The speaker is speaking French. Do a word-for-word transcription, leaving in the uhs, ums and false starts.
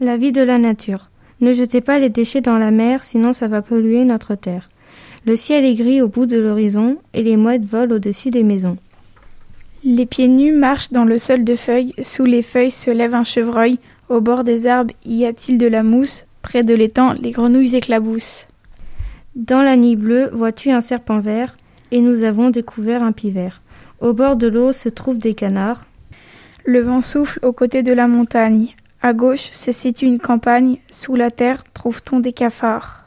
La vie de la nature. Ne jetez pas les déchets dans la mer, sinon ça va polluer notre terre. Le ciel est gris au bout de l'horizon et les mouettes volent au-dessus des maisons. Les pieds nus marchent dans le sol de feuilles, sous les feuilles se lève un chevreuil, au bord des arbres y a-t-il de la mousse, près de l'étang les grenouilles éclaboussent. Dans la nuit bleue, vois-tu un serpent vert, et nous avons découvert un pivert. Au bord de l'eau se trouvent des canards. Le vent souffle aux côtés de la montagne. À gauche se situe une campagne, sous la terre trouve-t-on des cafards.